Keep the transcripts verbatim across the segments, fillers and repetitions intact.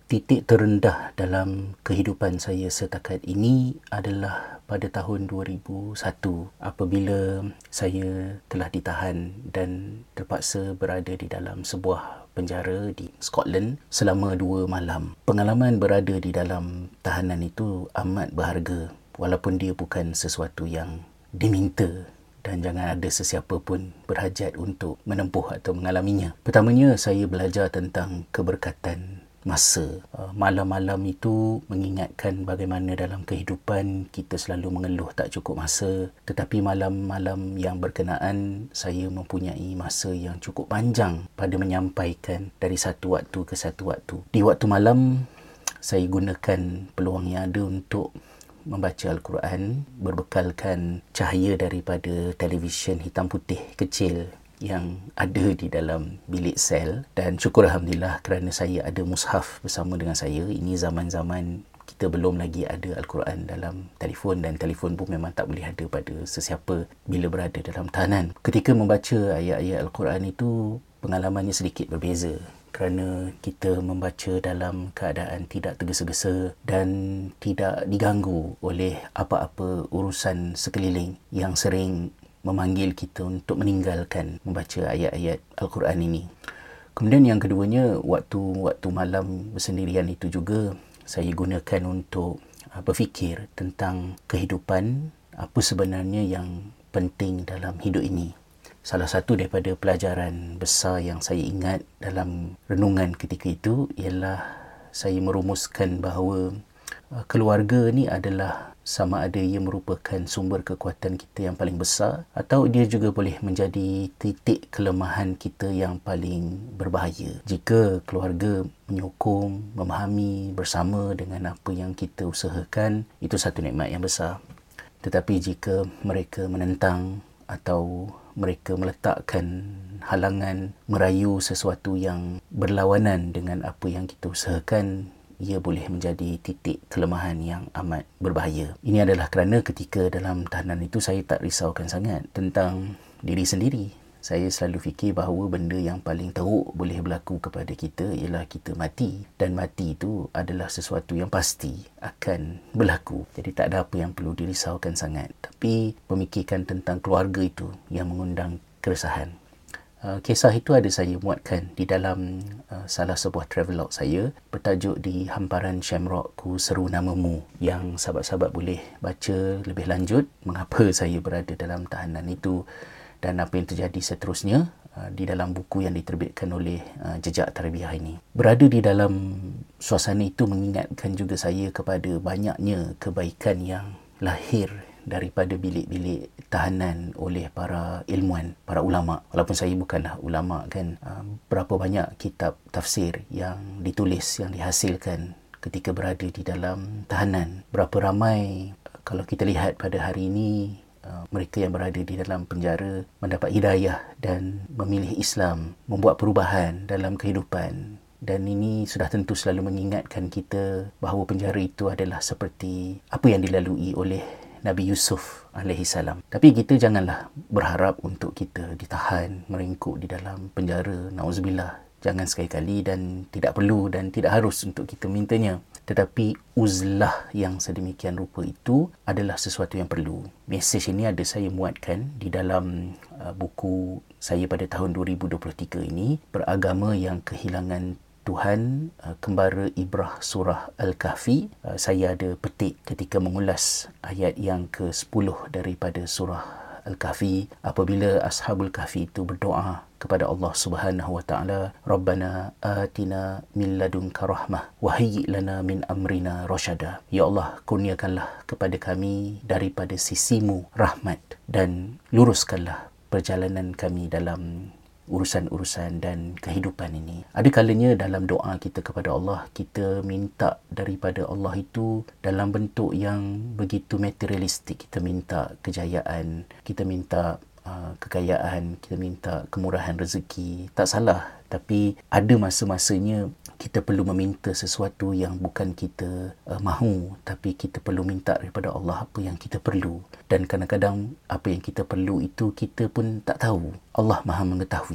Titik terendah dalam kehidupan saya setakat ini adalah pada tahun dua ribu satu apabila saya telah ditahan dan terpaksa berada di dalam sebuah penjara di Scotland selama dua malam. Pengalaman berada di dalam tahanan itu amat berharga walaupun dia bukan sesuatu yang diminta dan jangan ada sesiapa pun berhajat untuk menempuh atau mengalaminya. Pertamanya, saya belajar tentang keberkatan masa. Malam-malam itu mengingatkan bagaimana dalam kehidupan kita selalu mengeluh tak cukup masa, tetapi malam-malam yang berkenaan saya mempunyai masa yang cukup panjang pada menyampaikan dari satu waktu ke satu waktu. Di waktu malam, saya gunakan peluang yang ada untuk membaca Al-Quran berbekalkan cahaya daripada televisyen hitam putih kecil yang ada di dalam bilik sel, dan syukur Alhamdulillah kerana saya ada mushaf bersama dengan saya. Ini zaman-zaman kita belum lagi ada Al-Quran dalam telefon, dan telefon pun memang tak boleh ada pada sesiapa bila berada dalam tahanan. Ketika membaca ayat-ayat Al-Quran itu, pengalamannya sedikit berbeza kerana kita membaca dalam keadaan tidak tergesa-gesa dan tidak diganggu oleh apa-apa urusan sekeliling yang sering memanggil kita untuk meninggalkan membaca ayat-ayat Al-Quran ini. Kemudian yang keduanya, waktu-waktu malam bersendirian itu juga saya gunakan untuk berfikir tentang kehidupan, apa sebenarnya yang penting dalam hidup ini. Salah satu daripada pelajaran besar yang saya ingat dalam renungan ketika itu ialah saya merumuskan bahawa keluarga ni adalah sama ada ia merupakan sumber kekuatan kita yang paling besar atau dia juga boleh menjadi titik kelemahan kita yang paling berbahaya. Jika keluarga menyokong, memahami bersama dengan apa yang kita usahakan, itu satu nikmat yang besar. Tetapi jika mereka menentang atau mereka meletakkan halangan, merayu sesuatu yang berlawanan dengan apa yang kita usahakan, ia boleh menjadi titik kelemahan yang amat berbahaya. Ini adalah kerana ketika dalam tahanan itu saya tak risaukan sangat tentang diri sendiri. Saya selalu fikir bahawa benda yang paling teruk boleh berlaku kepada kita ialah kita mati. Dan mati itu adalah sesuatu yang pasti akan berlaku. Jadi tak ada apa yang perlu dirisaukan sangat. Tapi memikirkan tentang keluarga itu yang mengundang keresahan. Uh, kisah itu ada saya muatkan di dalam uh, salah sebuah travelog saya bertajuk Di Hamparan Shamrock Ku Seru Namamu, yang sahabat-sahabat boleh baca lebih lanjut mengapa saya berada dalam tahanan itu dan apa yang terjadi seterusnya uh, di dalam buku yang diterbitkan oleh uh, Jejak Tarbiyah ini. Berada di dalam suasana itu mengingatkan juga saya kepada banyaknya kebaikan yang lahir daripada bilik-bilik tahanan oleh para ilmuan, para ulama. Walaupun saya bukanlah ulama kan, berapa banyak kitab tafsir yang ditulis, yang dihasilkan ketika berada di dalam tahanan. Berapa ramai, kalau kita lihat pada hari ini, mereka yang berada di dalam penjara mendapat hidayah dan memilih Islam, membuat perubahan dalam kehidupan. Dan ini sudah tentu selalu mengingatkan kita bahawa penjara itu adalah seperti apa yang dilalui oleh Nabi Yusuf alaihi salam. Tapi kita janganlah berharap untuk kita ditahan, meringkuk di dalam penjara. Nauzubillah. Jangan sekali-kali, dan tidak perlu dan tidak harus untuk kita mintanya. Tetapi uzlah yang sedemikian rupa itu adalah sesuatu yang perlu. Mesej ini ada saya muatkan di dalam uh, buku saya pada tahun dua ribu dua puluh tiga ini, Beragama yang Kehilangan Tuhan, Kembara Ibrah Surah Al-Kahfi. Saya ada petik ketika mengulas ayat yang ke sepuluh daripada surah Al-Kahfi, apabila Ashabul Kahfi itu berdoa kepada Allah Subhanahu Wa Taala, Rabbana atina min ladunka rahmah wa hayyi lana min amrina rasyada. Ya Allah, kurniakanlah kepada kami daripada sisimu rahmat dan luruskanlah perjalanan kami dalam urusan-urusan dan kehidupan ini. Ada kalanya dalam doa kita kepada Allah, kita minta daripada Allah itu dalam bentuk yang begitu materialistik. Kita minta kejayaan, kita minta uh, kekayaan, kita minta kemurahan rezeki. Tak salah, tapi ada masa-masanya kita perlu meminta sesuatu yang bukan kita uh, mahu, tapi kita perlu minta daripada Allah apa yang kita perlu. Dan kadang-kadang apa yang kita perlu itu kita pun tak tahu. Allah Maha mengetahui.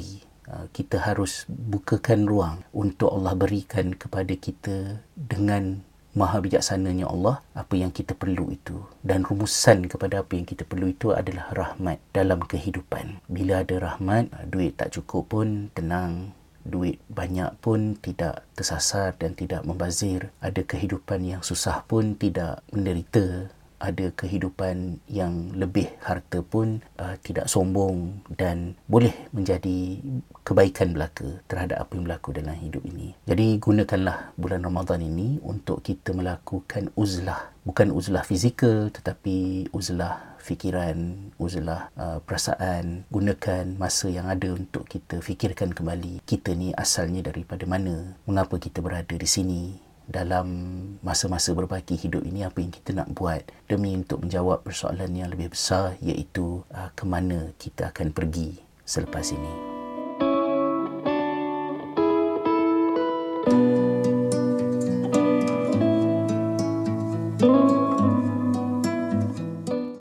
uh, kita harus bukakan ruang untuk Allah berikan kepada kita dengan maha bijaksananya Allah apa yang kita perlu itu. Dan rumusan kepada apa yang kita perlu itu adalah rahmat dalam kehidupan. Bila ada rahmat, duit tak cukup pun tenang, duit banyak pun tidak tersasar dan tidak membazir. Ada kehidupan yang susah pun tidak menderita. Ada kehidupan yang lebih harta pun uh, tidak sombong dan boleh menjadi kebaikan belaka terhadap apa yang berlaku dalam hidup ini. Jadi gunakanlah bulan Ramadan ini untuk kita melakukan uzlah. Bukan uzlah fizikal tetapi uzlah fikiran, uzlah uh, perasaan. Gunakan masa yang ada untuk kita fikirkan kembali kita ni asalnya daripada mana, mengapa kita berada di sini. Dalam masa-masa berbaki hidup ini, apa yang kita nak buat demi untuk menjawab persoalan yang lebih besar, iaitu uh, ke mana kita akan pergi selepas ini. Thank you.